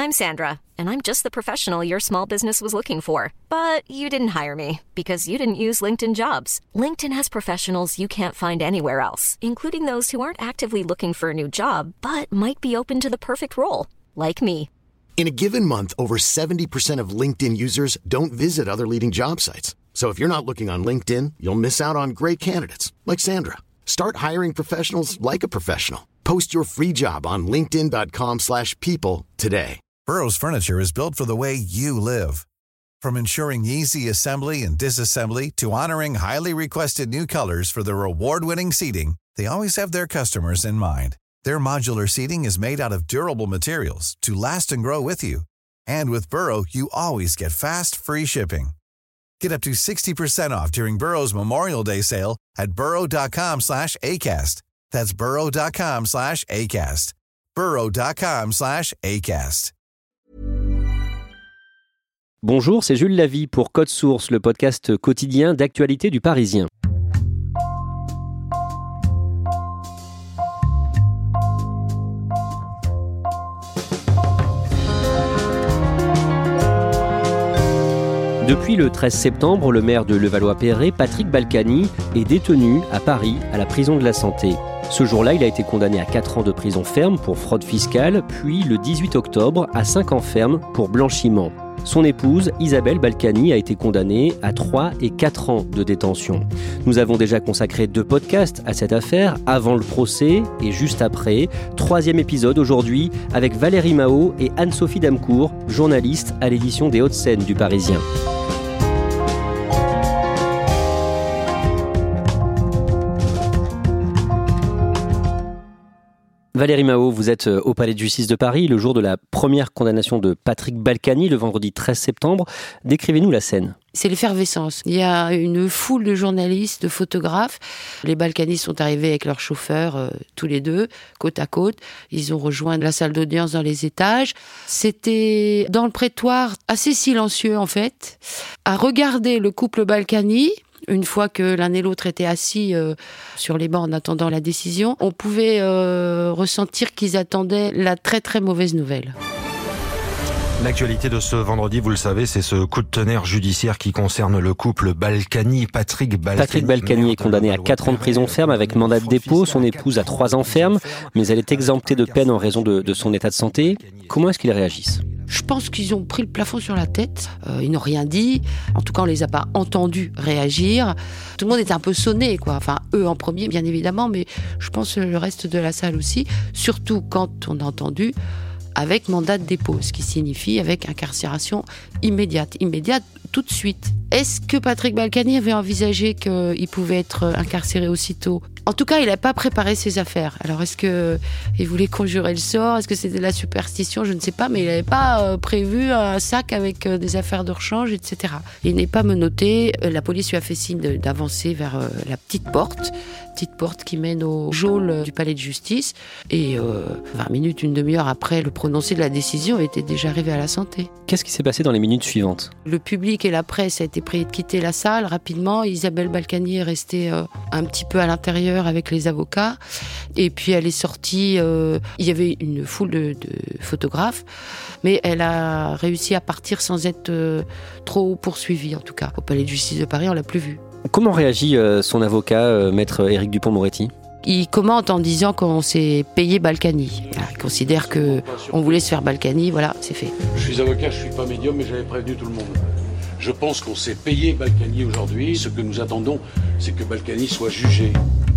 I'm Sandra, and I'm just the professional your small business was looking for. But you didn't hire me because you didn't use LinkedIn Jobs. LinkedIn has professionals you can't find anywhere else, including those who aren't actively looking for a new job, but might be open to the perfect role, like me. In a given month, over 70% of LinkedIn users don't visit other leading job sites. So if you're not looking on LinkedIn, you'll miss out on great candidates like Sandra. Start hiring professionals like a professional. Post your free job on linkedin.com/people today. Burrow's furniture is built for the way you live. From ensuring easy assembly and disassembly to honoring highly requested new colors for their award-winning seating, they always have their customers in mind. Their modular seating is made out of durable materials to last and grow with you. And with Burrow, you always get fast, free shipping. Get up to 60% off during Burrow's Memorial Day sale at burrow.com/ACAST. That's burrow.com/ACAST. burrow.com/ACAST. Bonjour, c'est Jules Lavie pour Code Source, le podcast quotidien d'actualité du Parisien. Depuis le 13 septembre, le maire de Levallois-Perret, Patrick Balkany, est détenu à Paris, à la prison de la Santé. Ce jour-là, il a été condamné à 4 ans de prison ferme pour fraude fiscale, puis le 18 octobre à 5 ans ferme pour blanchiment. Son épouse, Isabelle Balkany, a été condamnée à 3 et 4 ans de détention. Nous avons déjà consacré 2 podcasts à cette affaire, avant le procès et juste après. 3e épisode aujourd'hui avec Valérie Mao et Anne-Sophie Damcourt, journaliste à l'édition des Hauts-de-Seine du Parisien. Valérie Mao, vous êtes au Palais de Justice de Paris, le jour de la première condamnation de Patrick Balkany, le vendredi 13 septembre. Décrivez-nous la scène. C'est l'effervescence. Il y a une foule de journalistes, de photographes. Les Balkany sont arrivés avec leurs chauffeurs, tous les deux, côte à côte. Ils ont rejoint la salle d'audience dans les étages. C'était dans le prétoire assez silencieux, en fait, à regarder le couple Balkany. Une fois que l'un et l'autre étaient assis sur les bancs en attendant la décision, on pouvait ressentir qu'ils attendaient la très très mauvaise nouvelle. L'actualité de ce vendredi, vous le savez, c'est ce coup de tonnerre judiciaire qui concerne le couple Balkany. Patrick Balkany est condamné à 4 ans de prison ferme avec mandat de dépôt, son épouse à 3 ans ferme, mais elle est exemptée de peine en raison de son état de santé. Comment est-ce qu'ils réagissent ? Je pense qu'ils ont pris le plafond sur la tête. Ils n'ont rien dit. En tout cas, on les a pas entendus réagir. Tout le monde était un peu sonné, quoi. Enfin, eux en premier, bien évidemment, mais je pense le reste de la salle aussi. Surtout quand on a entendu avec mandat de dépôt, ce qui signifie avec incarcération immédiate tout de suite. Est-ce que Patrick Balkany avait envisagé qu'il pouvait être incarcéré aussitôt ? En tout cas, il n'a pas préparé ses affaires. Alors, est-ce qu'il voulait conjurer le sort ? Est-ce que c'était de la superstition ? Je ne sais pas, mais il n'avait pas prévu un sac avec des affaires de rechange, etc. Il n'est pas menotté. La police lui a fait signe d'avancer vers la petite porte qui mène au geôle du palais de justice. Et 20 minutes, une demi-heure après le prononcé de la décision, il était déjà arrivé à la santé. Qu'est-ce qui s'est passé dans les minutes suivantes ? Le public et la presse a été prié de quitter la salle rapidement. Isabelle Balkany est restée un petit peu à l'intérieur avec les avocats. Et puis elle est sortie. Il y avait une foule de photographes, mais elle a réussi à partir sans être trop poursuivie, en tout cas. Au palais de justice de Paris, on l'a plus vue. Comment réagit son avocat, maître Éric Dupond-Moretti ? Il commente en disant qu'on s'est payé Balkany. Il considère qu'on voulait se faire Balkany, voilà, c'est fait. Je suis avocat, je suis pas médium, mais j'avais prévenu tout le monde. Je pense qu'on s'est payé Balkany aujourd'hui. Ce que nous attendons, c'est que Balkany soit jugé.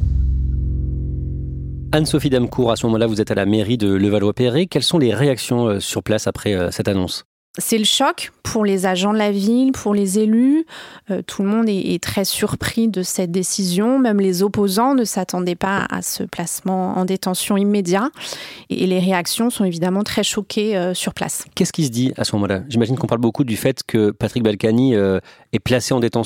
Anne-Sophie Damcourt, à ce moment-là, vous êtes à la mairie de Levallois-Perret. Quelles sont les réactions sur place après cette annonce ? C'est le choc pour les agents de la ville, pour les élus. Tout le monde est très surpris de cette décision. Même les opposants ne s'attendaient pas à ce placement en détention immédiat. Et les réactions sont évidemment très choquées sur place. Qu'est-ce qui se dit à ce moment-là ? J'imagine qu'on parle beaucoup du fait que Patrick Balkany est placé en détention.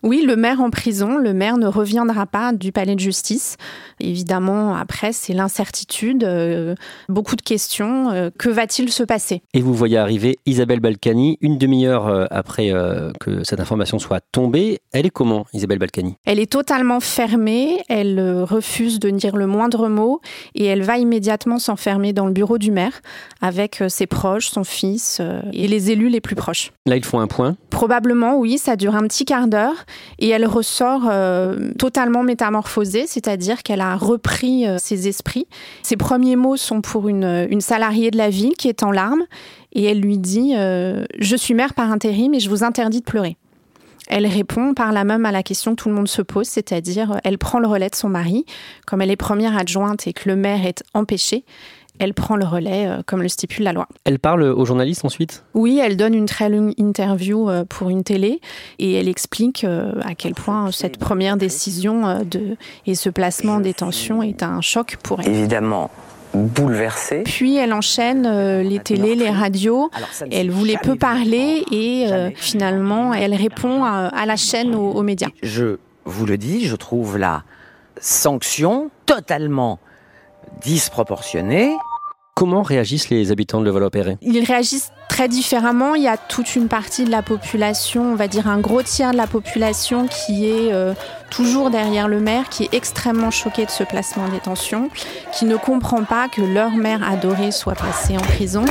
Oui, le maire en prison, le maire ne reviendra pas du palais de justice. Évidemment, après, c'est l'incertitude, beaucoup de questions. Que va-t-il se passer ? Et vous voyez arriver Isabelle Balkany, une demi-heure après que cette information soit tombée. Elle est comment, Isabelle Balkany ? Elle est totalement fermée, elle refuse de dire le moindre mot et elle va immédiatement s'enfermer dans le bureau du maire avec ses proches, son fils et les élus les plus proches. Là, ils font un point ? Probablement, oui, ça dure un petit quart d'heure. Et elle ressort totalement métamorphosée, c'est-à-dire qu'elle a repris ses esprits. Ses premiers mots sont pour une salariée de la ville qui est en larmes et elle lui dit « Je suis mère par intérim et je vous interdis de pleurer ». Elle répond par là même à la question que tout le monde se pose, c'est-à-dire elle prend le relais de son mari. Comme elle est première adjointe et que le maire est empêché, elle prend le relais comme le stipule la loi. Elle parle aux journalistes ensuite ? Oui, elle donne une très longue interview pour une télé et elle explique à quel point cette première décision et ce placement en détention est un choc pour elle. Évidemment bouleversée. Puis elle enchaîne les télés, les radios. Elle voulait peu parler et finalement elle répond à la chaîne aux médias. Je vous le dis, je trouve la sanction totalement disproportionnée. Comment réagissent les habitants de Levallois-Perret ? Ils réagissent très différemment. Il y a toute une partie de la population, on va dire un gros tiers de la population qui est toujours derrière le maire, qui est extrêmement choqué de ce placement en détention, qui ne comprend pas que leur maire adoré soit placé en prison.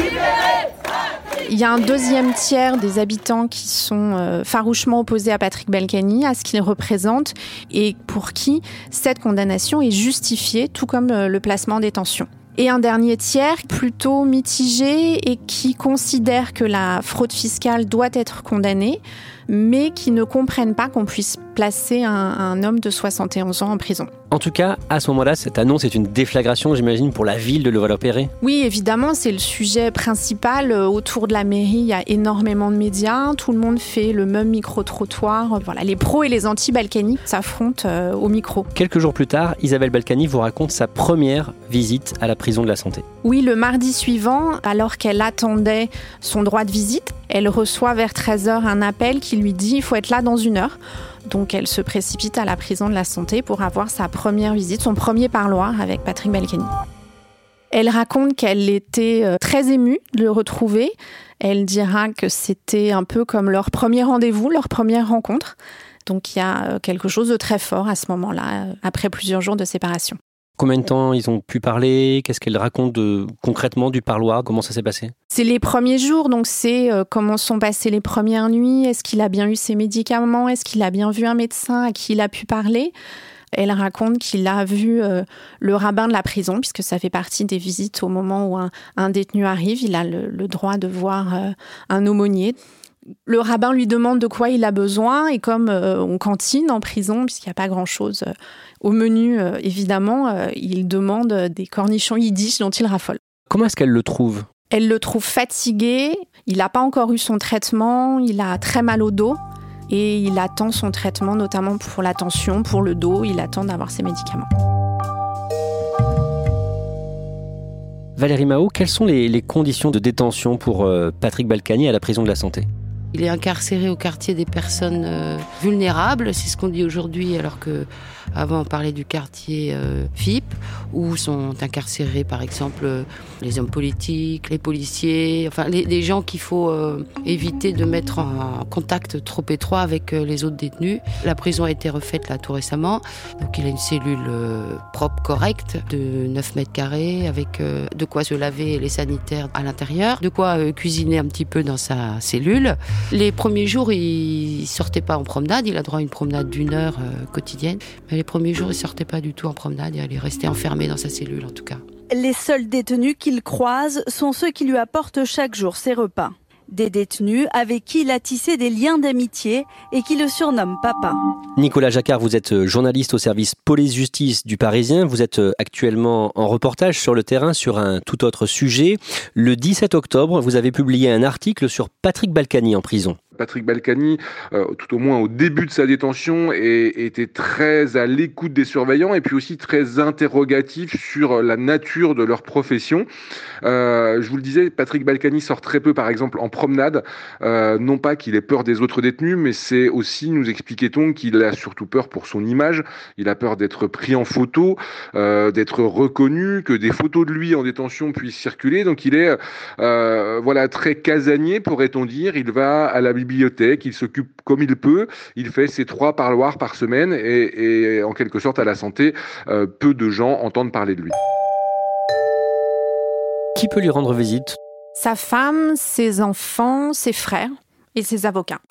Il y a un deuxième tiers des habitants qui sont farouchement opposés à Patrick Balkany, à ce qu'il représente, et pour qui cette condamnation est justifiée, tout comme le placement en détention. Et un dernier tiers, plutôt mitigé et qui considère que la fraude fiscale doit être condamnée, mais qui ne comprennent pas qu'on puisse placer un homme de 71 ans en prison. En tout cas, à ce moment-là, cette annonce est une déflagration, j'imagine, pour la ville de Levallois-Perret. Oui, évidemment, c'est le sujet principal. Autour de la mairie, il y a énormément de médias. Tout le monde fait le même micro-trottoir. Voilà, les pros et les anti-Balkany s'affrontent au micro. Quelques jours plus tard, Isabelle Balkany vous raconte sa première visite à la prison de la Santé. Oui, le mardi suivant, alors qu'elle attendait son droit de visite, elle reçoit vers 13h un appel qui lui dit « il faut être là dans 1 heure ». Donc elle se précipite à la prison de la Santé pour avoir sa première visite, son premier parloir avec Patrick Balkany. Elle raconte qu'elle était très émue de le retrouver. Elle dira que c'était un peu comme leur premier rendez-vous, leur première rencontre. Donc il y a quelque chose de très fort à ce moment-là, après plusieurs jours de séparation. Combien de temps ils ont pu parler ? Qu'est-ce qu'elle raconte concrètement du parloir ? Comment ça s'est passé ? C'est les premiers jours, donc c'est comment sont passées les premières nuits. Est-ce qu'il a bien eu ses médicaments ? Est-ce qu'il a bien vu un médecin à qui il a pu parler ? Elle raconte qu'il a vu le rabbin de la prison, puisque ça fait partie des visites au moment où un détenu arrive. Il a le droit de voir un aumônier. Le rabbin lui demande de quoi il a besoin et comme on cantine en prison, puisqu'il n'y a pas grand-chose au menu, évidemment, il demande des cornichons yiddish dont il raffole. Comment est-ce qu'elle le trouve ? Elle le trouve fatigué, il n'a pas encore eu son traitement, il a très mal au dos et il attend son traitement, notamment pour la tension, pour le dos, il attend d'avoir ses médicaments. Valérie Mahot, quelles sont les conditions de détention pour Patrick Balkany à la prison de la Santé ? Il est incarcéré au quartier des personnes vulnérables, c'est ce qu'on dit aujourd'hui, alors que avant on parlait du quartier FIP, où sont incarcérés par exemple les hommes politiques, les policiers, enfin les gens qu'il faut éviter de mettre en contact trop étroit avec les autres détenus. La prison a été refaite là tout récemment, donc il a une cellule propre, correcte, de 9 mètres carrés, avec de quoi se laver les sanitaires à l'intérieur, de quoi cuisiner un petit peu dans sa cellule. Les premiers jours, il sortait pas en promenade. Il a droit à une promenade d'1 heure quotidienne. Mais les premiers jours, il sortait pas du tout en promenade. Il est resté enfermé dans sa cellule, en tout cas. Les seuls détenus qu'il croise sont ceux qui lui apportent chaque jour ses repas. Des détenus avec qui il a tissé des liens d'amitié et qui le surnomment papa. Nicolas Jacquard, vous êtes journaliste au service police-justice du Parisien. Vous êtes actuellement en reportage sur le terrain sur un tout autre sujet. Le 17 octobre, vous avez publié un article sur Patrick Balkany en prison. Patrick Balkany, tout au moins au début de sa détention, était très à l'écoute des surveillants et puis aussi très interrogatif sur la nature de leur profession. Je vous le disais, Patrick Balkany sort très peu, par exemple, en promenade. Non pas qu'il ait peur des autres détenus, mais c'est aussi, nous expliquait-on, qu'il a surtout peur pour son image. Il a peur d'être pris en photo, d'être reconnu, que des photos de lui en détention puissent circuler. Donc il est très casanier, pourrait-on dire. Il va à la bibliothèque, il s'occupe comme il peut. Il fait ses 3 parloirs par semaine et en quelque sorte, à la santé, peu de gens entendent parler de lui. Qui peut lui rendre visite ? Sa femme, ses enfants, ses frères et ses avocats.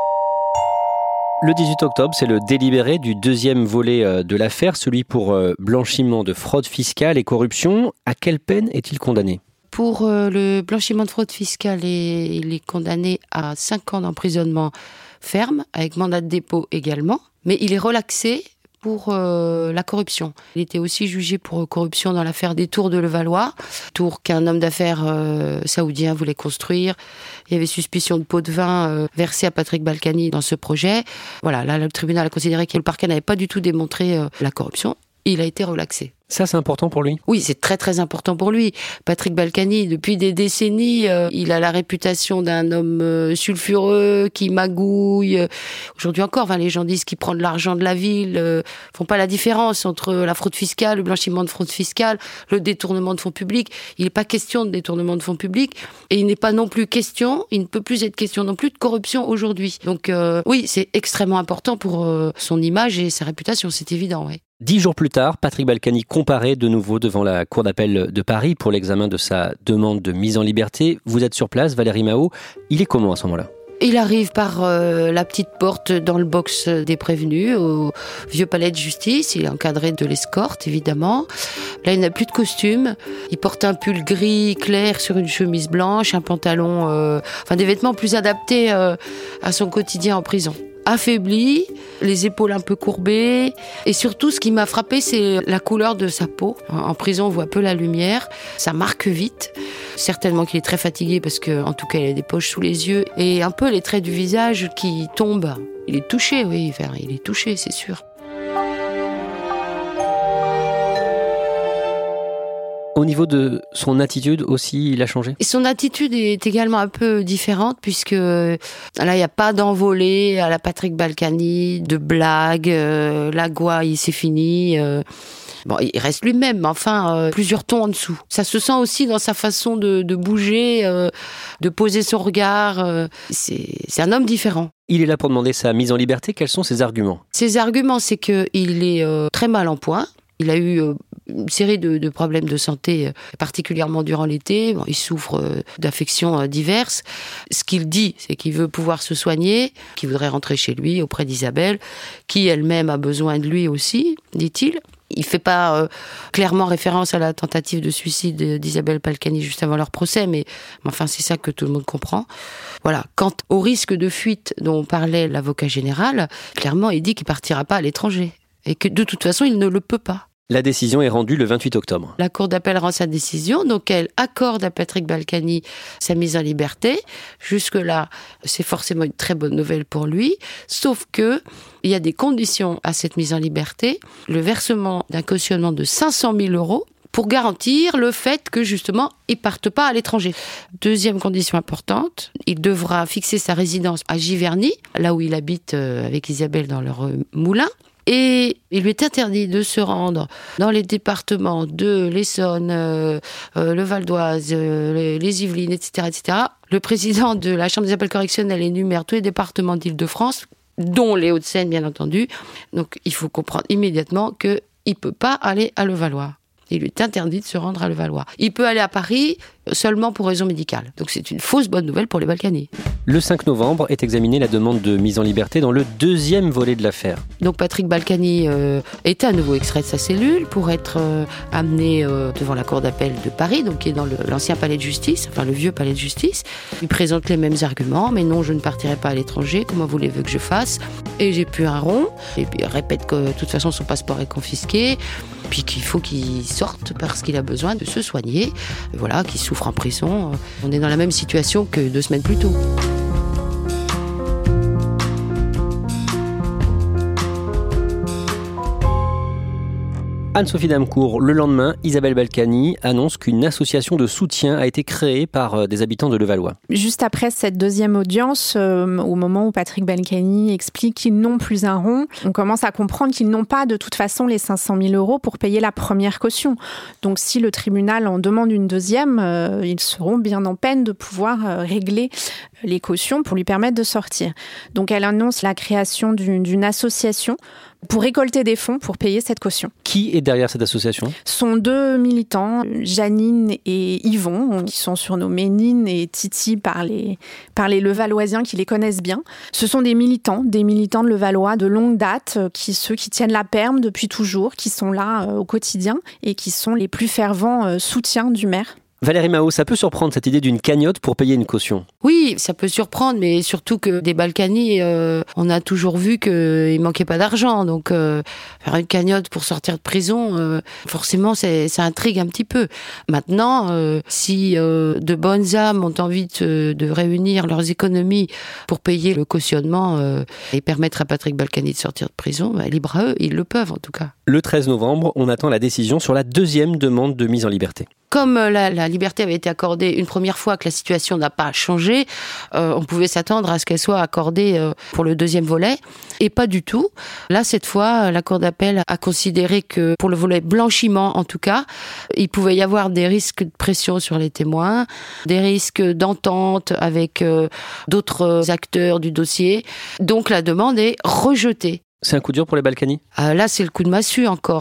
Le 18 octobre, c'est le délibéré du 2e volet de l'affaire, celui pour blanchiment de fraude fiscale et corruption. À quelle peine est-il condamné ? Pour le blanchiment de fraude fiscale, il est condamné à 5 ans d'emprisonnement ferme, avec mandat de dépôt également. Mais il est relaxé pour la corruption. Il était aussi jugé pour corruption dans l'affaire des tours de Levallois, tour qu'un homme d'affaires saoudien voulait construire. Il y avait suspicion de pots de vin versés à Patrick Balkany dans ce projet. Voilà, là, le tribunal a considéré que le parquet n'avait pas du tout démontré la corruption. Il a été relaxé. Ça, c'est important pour lui ? Oui, c'est très très important pour lui. Patrick Balkany, depuis des décennies, il a la réputation d'un homme sulfureux, qui magouille. Aujourd'hui encore, les gens disent qu'il prend de l'argent de la ville, font pas la différence entre la fraude fiscale, le blanchiment de fraude fiscale, le détournement de fonds publics. Il n'est pas question de détournement de fonds publics et il n'est pas non plus question, il ne peut plus être question non plus de corruption aujourd'hui. Donc oui, c'est extrêmement important pour son image et sa réputation, c'est évident, oui. 10 jours plus tard, Patrick Balkany comparaît de nouveau devant la Cour d'appel de Paris pour l'examen de sa demande de mise en liberté. Vous êtes sur place, Valérie Mahot. Il est comment à ce moment-là ? Il arrive par la petite porte dans le box des prévenus au vieux palais de justice. Il est encadré de l'escorte, évidemment. Là, il n'a plus de costume. Il porte un pull gris clair sur une chemise blanche, un pantalon... des vêtements plus adaptés à son quotidien en prison. Affaibli, les épaules un peu courbées. Et surtout, ce qui m'a frappé, c'est la couleur de sa peau. En prison, on voit peu la lumière. Ça marque vite. Certainement qu'il est très fatigué parce que, en tout cas, il a des poches sous les yeux. Et un peu les traits du visage qui tombent. Il est touché, oui. Il est touché, c'est sûr. Au niveau de son attitude aussi, il a changé ? Et son attitude est également un peu différente puisque là, il n'y a pas d'envolée à la Patrick Balkany, de blagues, la gouaille, c'est fini. Il reste lui-même, mais plusieurs tons en dessous. Ça se sent aussi dans sa façon de bouger, de poser son regard. C'est un homme différent. Il est là pour demander sa mise en liberté. Quels sont ses arguments ? Ses arguments, c'est qu'il est très mal en point. Il a eu une série de problèmes de santé, particulièrement durant l'été. Il souffre d'affections diverses. Ce qu'il dit, c'est qu'il veut pouvoir se soigner, qu'il voudrait rentrer chez lui, auprès d'Isabelle, qui elle-même a besoin de lui aussi, dit-il. Il fait pas clairement référence à la tentative de suicide d'Isabelle Balkany juste avant leur procès, mais c'est ça que tout le monde comprend. Voilà. Quant au risque de fuite dont parlait l'avocat général, clairement, il dit qu'il partira pas à l'étranger. Et que de toute façon, il ne le peut pas. La décision est rendue le 28 octobre. La Cour d'appel rend sa décision, donc elle accorde à Patrick Balkany sa mise en liberté. Jusque-là, c'est forcément une très bonne nouvelle pour lui, sauf que il y a des conditions à cette mise en liberté. Le versement d'un cautionnement de 500 000 € pour garantir le fait que, justement, il ne parte pas à l'étranger. Deuxième condition importante, il devra fixer sa résidence à Giverny, là où il habite avec Isabelle dans leur moulin. Et il lui est interdit de se rendre dans les départements de l'Essonne, le Val d'Oise, les Yvelines, etc., etc. Le président de la Chambre des appels correctionnels énumère tous les départements d'Île-de-France, dont les Hauts-de-Seine, bien entendu. Donc, il faut comprendre immédiatement qu'il ne peut pas aller à Levallois. Il lui est interdit de se rendre à Levallois. Il peut aller à Paris seulement pour raison médicale. Donc c'est une fausse bonne nouvelle pour les Balkany. Le 5 novembre est examinée la demande de mise en liberté dans le 2e volet de l'affaire. Donc Patrick Balkany est à nouveau extrait de sa cellule pour être amené devant la Cour d'appel de Paris, donc qui est dans l'ancien palais de justice, le vieux palais de justice. Il présente les mêmes arguments, mais non, je ne partirai pas à l'étranger, comment voulez-vous que je fasse ? Et j'ai pu un rond, et puis il répète que de toute façon son passeport est confisqué, puis qu'il faut qu'il sorte parce qu'il a besoin de se soigner, voilà, qu'il souffre en prison. On est dans la même situation que 2 semaines plus tôt. Anne-Sophie Damcourt, le lendemain, Isabelle Balkany annonce qu'une association de soutien a été créée par des habitants de Levallois. Juste après cette deuxième audience, au moment où Patrick Balkany explique qu'ils n'ont plus un rond, on commence à comprendre qu'ils n'ont pas de toute façon les 500 000 € pour payer la première caution. Donc si le tribunal en demande une deuxième, ils seront bien en peine de pouvoir régler les cautions pour lui permettre de sortir. Donc elle annonce la création d'une association pour récolter des fonds pour payer cette caution. Qui est derrière cette association ? Ce sont 2 militants, Janine et Yvon, qui sont surnommés Nine et Titi par les Levalloisiens qui les connaissent bien. Ce sont des militants de Levallois de longue date, ceux qui tiennent la perme depuis toujours, qui sont là au quotidien et qui sont les plus fervents soutiens du maire. Valérie Mahot, ça peut surprendre cette idée d'une cagnotte pour payer une caution ? Oui, ça peut surprendre, mais surtout que des Balkany, on a toujours vu qu'il manquait pas d'argent. Donc faire une cagnotte pour sortir de prison, forcément, ça intrigue un petit peu. Maintenant, si de bonnes âmes ont envie de réunir leurs économies pour payer le cautionnement et permettre à Patrick Balkany de sortir de prison, libre à eux, ils le peuvent en tout cas. Le 13 novembre, on attend la décision sur la deuxième demande de mise en liberté. Comme la liberté avait été accordée une première fois, que la situation n'a pas changé, on pouvait s'attendre à ce qu'elle soit accordée pour le deuxième volet, et pas du tout. Là, cette fois, la Cour d'appel a considéré que pour le volet blanchiment, en tout cas, il pouvait y avoir des risques de pression sur les témoins, des risques d'entente avec d'autres acteurs du dossier. Donc la demande est rejetée. C'est un coup dur pour les Balkany ? Là, c'est le coup de massue encore.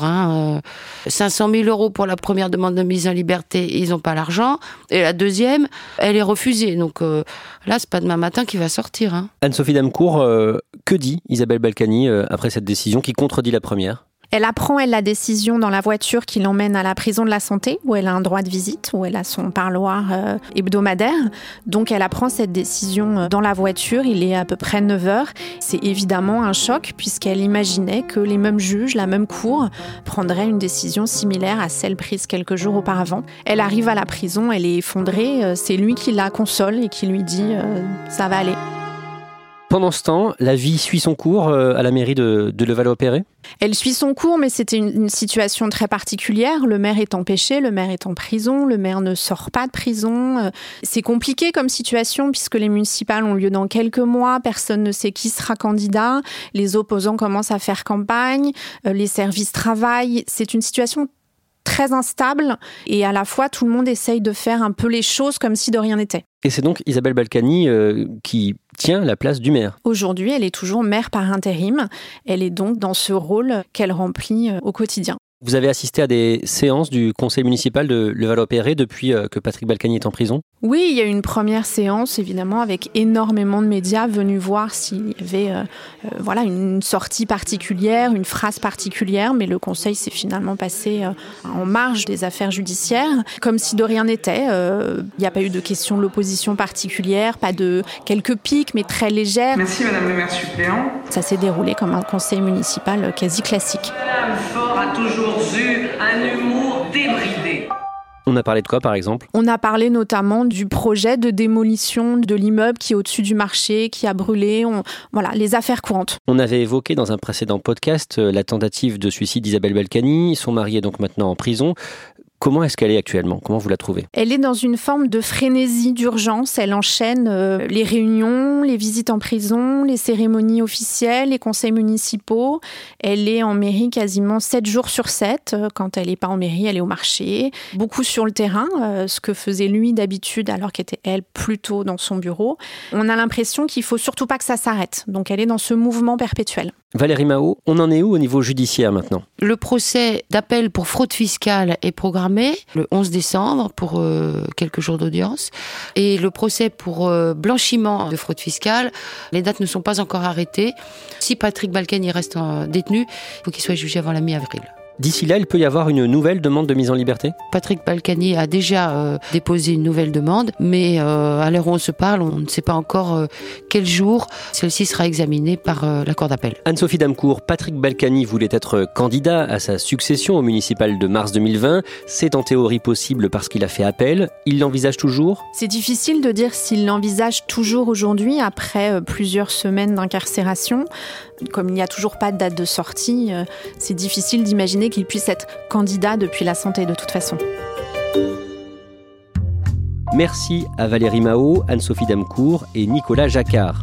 500 000 € pour la première demande de mise en liberté, ils n'ont pas l'argent. Et la deuxième, elle est refusée. Donc là, c'est pas demain matin qu'il va sortir. Anne-Sophie Damcourt, que dit Isabelle Balkany après cette décision qui contredit la première ? Elle apprend, la décision dans la voiture qui l'emmène à la prison de la Santé, où elle a un droit de visite, où elle a son parloir hebdomadaire. Donc elle apprend cette décision dans la voiture, il est à peu près 9h. C'est évidemment un choc, puisqu'elle imaginait que les mêmes juges, la même cour, prendraient une décision similaire à celle prise quelques jours auparavant. Elle arrive à la prison, elle est effondrée, c'est lui qui la console et qui lui dit « ça va aller ». Pendant ce temps, la vie suit son cours à la mairie de Levallois-Perret ? Elle suit son cours, mais c'était une situation très particulière. Le maire est empêché, le maire est en prison, le maire ne sort pas de prison. C'est compliqué comme situation puisque les municipales ont lieu dans quelques mois. Personne ne sait qui sera candidat. Les opposants commencent à faire campagne. Les services travaillent. C'est une situation très instable et à la fois tout le monde essaye de faire un peu les choses comme si de rien n'était. Et c'est donc Isabelle Balkany qui tient la place du maire. Aujourd'hui, elle est toujours maire par intérim. Elle est donc dans ce rôle qu'elle remplit au quotidien. Vous avez assisté à des séances du conseil municipal de Levallois-Perret depuis que Patrick Balkany est en prison ? Oui, il y a eu une première séance, évidemment, avec énormément de médias venus voir s'il y avait une sortie particulière, une phrase particulière, mais le conseil s'est finalement passé en marge des affaires judiciaires, comme si de rien n'était. Il n'y a pas eu de question de l'opposition particulière, pas de quelques piques, mais très légères. Merci Madame le maire suppléant. Ça s'est déroulé comme un conseil municipal quasi classique. Madame Faure a toujours eu un humour débridé. On a parlé de quoi, par exemple ? On a parlé notamment du projet de démolition de l'immeuble qui est au-dessus du marché, qui a brûlé. Les affaires courantes. On avait évoqué dans un précédent podcast la tentative de suicide d'Isabelle Balkany. Son mari est donc maintenant en prison. Comment est-ce qu'elle est actuellement ? Comment vous la trouvez ? Elle est dans une forme de frénésie d'urgence. Elle enchaîne les réunions, les visites en prison, les cérémonies officielles, les conseils municipaux. Elle est en mairie quasiment 7 jours sur 7. Quand elle n'est pas en mairie, elle est au marché. Beaucoup sur le terrain, ce que faisait lui d'habitude alors qu'était elle plutôt dans son bureau. On a l'impression qu'il ne faut surtout pas que ça s'arrête. Donc elle est dans ce mouvement perpétuel. Valérie Mahot, on en est où au niveau judiciaire maintenant ? Le procès d'appel pour fraude fiscale est programmé le 11 décembre pour quelques jours d'audience. Et le procès pour blanchiment de fraude fiscale, les dates ne sont pas encore arrêtées. Si Patrick Balkany reste détenu, il faut qu'il soit jugé avant la mi-avril. D'ici là, il peut y avoir une nouvelle demande de mise en liberté ? Patrick Balkany a déjà déposé une nouvelle demande, mais à l'heure où on se parle, on ne sait pas encore quel jour celle-ci sera examinée par la Cour d'appel. Anne-Sophie Damcourt, Patrick Balkany voulait être candidat à sa succession au municipal de mars 2020. C'est en théorie possible parce qu'il a fait appel. Il l'envisage toujours ? C'est difficile de dire s'il l'envisage toujours aujourd'hui, après plusieurs semaines d'incarcération. Comme il n'y a toujours pas de date de sortie, c'est difficile d'imaginer imaginer qu'il puisse être candidat depuis la santé de toute façon. Merci à Valérie Mahot, Anne-Sophie Damcourt et Nicolas Jacquard.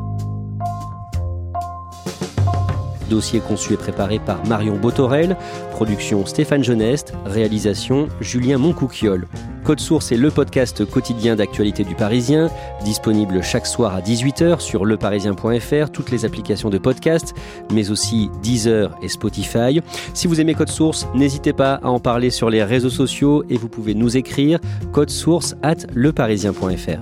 Dossier conçu et préparé par Marion Botorel, production Stéphane Geneste, réalisation Julien Moncouquiol. Code Source est le podcast quotidien d'actualité du Parisien, disponible chaque soir à 18h sur leparisien.fr, toutes les applications de podcast, mais aussi Deezer et Spotify. Si vous aimez Code Source, n'hésitez pas à en parler sur les réseaux sociaux et vous pouvez nous écrire codesource@leparisien.fr.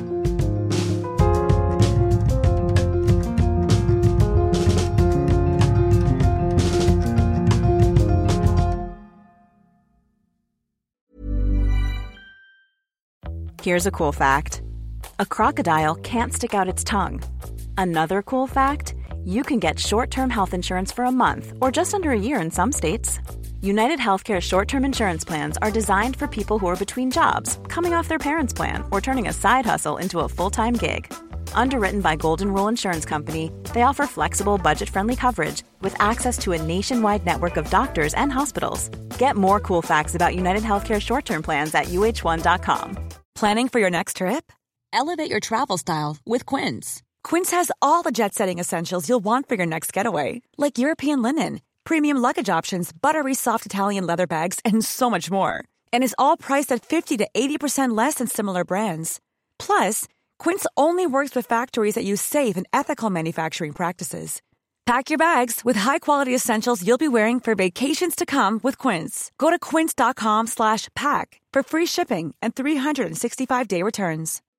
Here's a cool fact. A crocodile can't stick out its tongue. Another cool fact, you can get short-term health insurance for a month or just under a year in some states. United Healthcare short-term insurance plans are designed for people who are between jobs, coming off their parents' plan, or turning a side hustle into a full-time gig. Underwritten by Golden Rule Insurance Company, they offer flexible, budget-friendly coverage with access to a nationwide network of doctors and hospitals. Get more cool facts about United Healthcare short-term plans at uh1.com. Planning for your next trip? Elevate your travel style with Quince. Quince has all the jet-setting essentials you'll want for your next getaway, like European linen, premium luggage options, buttery soft Italian leather bags, and so much more. And is all priced at 50 to 80% less than similar brands. Plus, Quince only works with factories that use safe and ethical manufacturing practices. Pack your bags with high-quality essentials you'll be wearing for vacations to come with Quince. Go to quince.com/pack for free shipping and 365-day returns.